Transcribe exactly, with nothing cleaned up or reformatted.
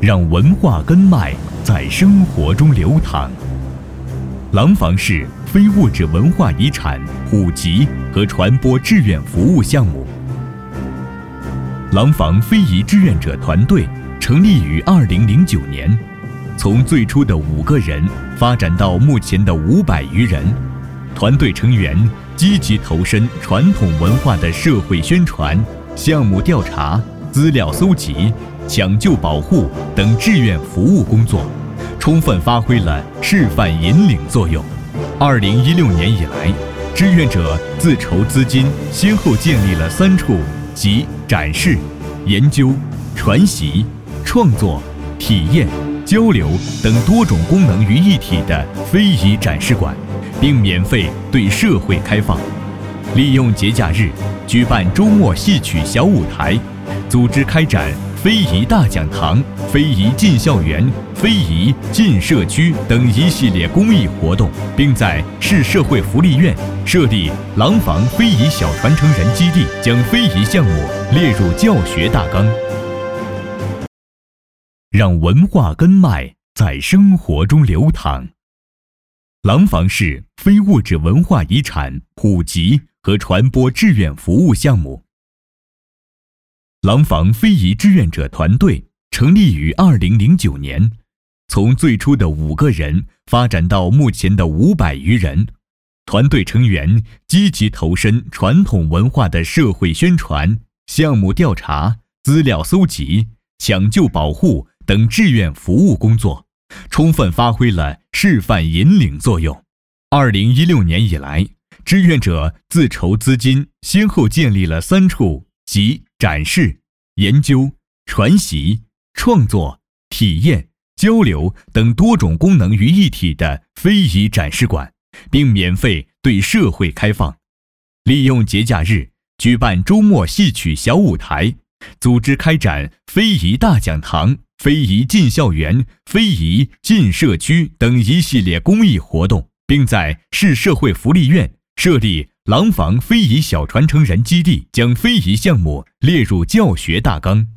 让文化根脉在生活中流淌。廊坊市非物质文化遗产普及和传播志愿服务项目。廊坊非遗志愿者团队成立于二零零九年，从最初的五个人发展到目前的五百余人。团队成员积极投身传统文化的社会宣传、项目调查、资料搜集、抢救保护等志愿服务工作，充分发挥了示范引领作用。二零一六年以来，志愿者自筹资金，先后建立了三处集展示、研究、传习、创作、体验、交流等多种功能于一体的非遗展示馆，并免费对社会开放。利用节假日举办周末戏曲小舞台，组织开展非遗大讲堂、非遗进校园、非遗进社区等一系列公益活动，并在市社会福利院设立廊坊非遗小传承人基地，将非遗项目列入教学大纲。让文化根脉在生活中流淌。廊坊市非物质文化遗产普及和传播志愿服务项目。廊坊非遗志愿者团队成立于二零零九年，从最初的五个人发展到目前的五百余人。团队成员积极投身传统文化的社会宣传、项目调查、资料搜集、抢救保护等志愿服务工作，充分发挥了示范引领作用。二零一六年以来，志愿者自筹资金，先后建立了三处集展示、研究、传习、创作、体验、交流等多种功能于一体的非遗展示馆，并免费对社会开放。利用节假日举办周末戏曲小舞台，组织开展非遗大讲堂、非遗进校园、非遗进社区等一系列公益活动，并在市社会福利院设立廊坊非遗小传承人基地，将非遗项目列入教学大纲。